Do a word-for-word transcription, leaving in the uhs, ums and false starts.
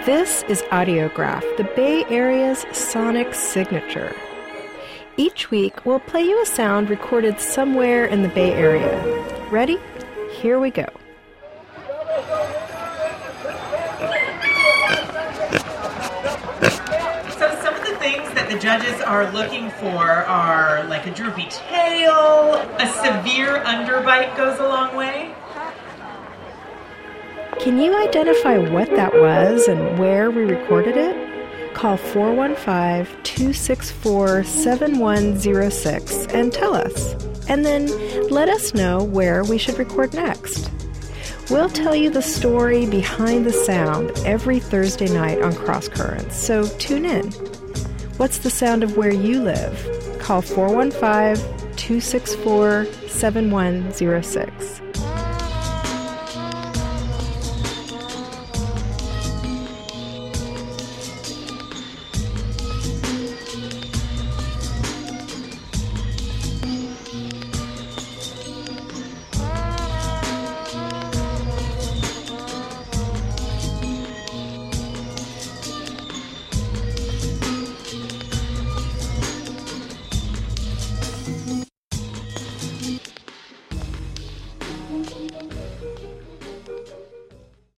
This is Audiograph, the Bay Area's sonic signature. Each week, we'll play you a sound recorded somewhere in the Bay Area. Ready? Here we go. So some of the things that the judges are looking for are like a droopy tail, a severe underbite goes a long way. Can you identify what that was and where we recorded it? Call four one five, two six four, seven one zero six and tell us. And then let us know where we should record next. We'll tell you the story behind the sound every Thursday night on Cross Currents, so tune in. What's the sound of where you live? Call four one five, two six four, seven one zero six.